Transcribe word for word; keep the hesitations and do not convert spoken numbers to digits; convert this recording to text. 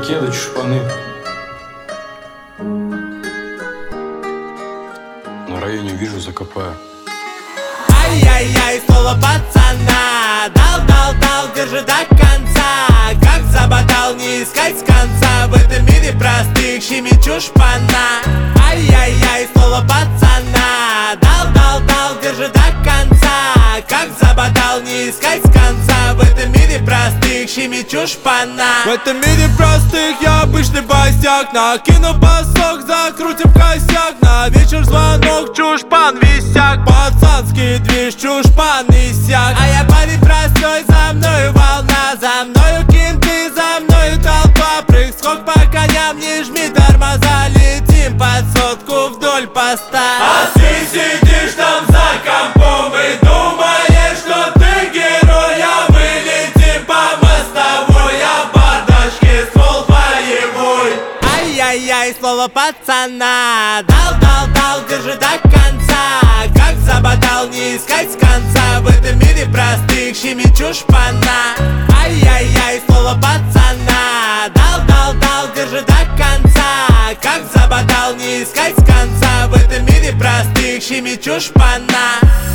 кеды, чушпаны. На районе вижу, закопаю. Ай-яй-яй, слово пацана. Дал, дал, дал, держи до конца. Как заботал, не искать с конца. В этом мире простых щемит чушпана. Ай-яй-яй, слово пацана. Дал, дал, дал, держи до конца. Как заботал, не искать с конца. В этом мире простых щемит чушпана. В этом мире простых я обычный босяк. Накину пасок, закрутим косяк. На вечер звонок, чушпан висяк. Пацанский движ, чушпан и сяк. А я парень простой, за мною волна. За мною кенты, за мною толпа. Прыг, скок по коням, не жми тормоза. Летим под сотку вдоль поста. А ты сидишь там за компом и думаешь, что ты герой. А мы летим по мостовой, а в бардачке ствол боевой. Ай-яй-яй, слово пацана. Дал, дал, дал, держи до конца. Как заботал, не искать с конца. В этом мире простых щемит чушпана. Ай-яй-яй, слово пацана. Дал, дал, дал, держи до конца. Как заботал, не искать с конца. В этом мире простых щемит чушпана.